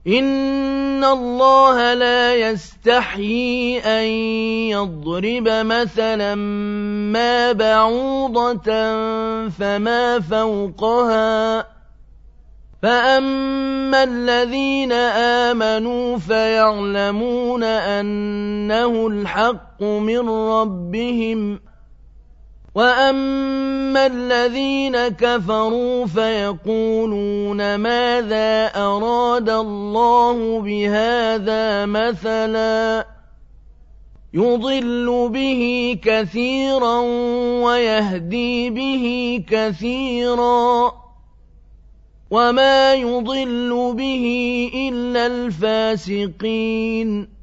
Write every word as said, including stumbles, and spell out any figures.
إِنَّ اللَّهَ لَا يَسْتَحْيِي أَن يَضْرِبَ مَثَلًا مَّا بَعُوضَةً فَمَا فَوْقَهَا ۚ فَأَمَّا الَّذِينَ آمَنُوا فَيَعْلَمُونَ أَنَّهُ الْحَقُّ مِن رَّبِّهِمْ ۖ وَأَمَّا الَّذِينَ كَفَرُوا فَيَقُولُونَ مَاذَا أَرَادَ اللَّهُ بِهَٰذَا مَثَلًا ۚ يُضِلُّ بِهِ كَثِيرًا وَيَهْدِي بِهِ كَثِيرًا ۚ وَمَا يُضِلُّ بِهِ إِلَّا الْفَاسِقِينَ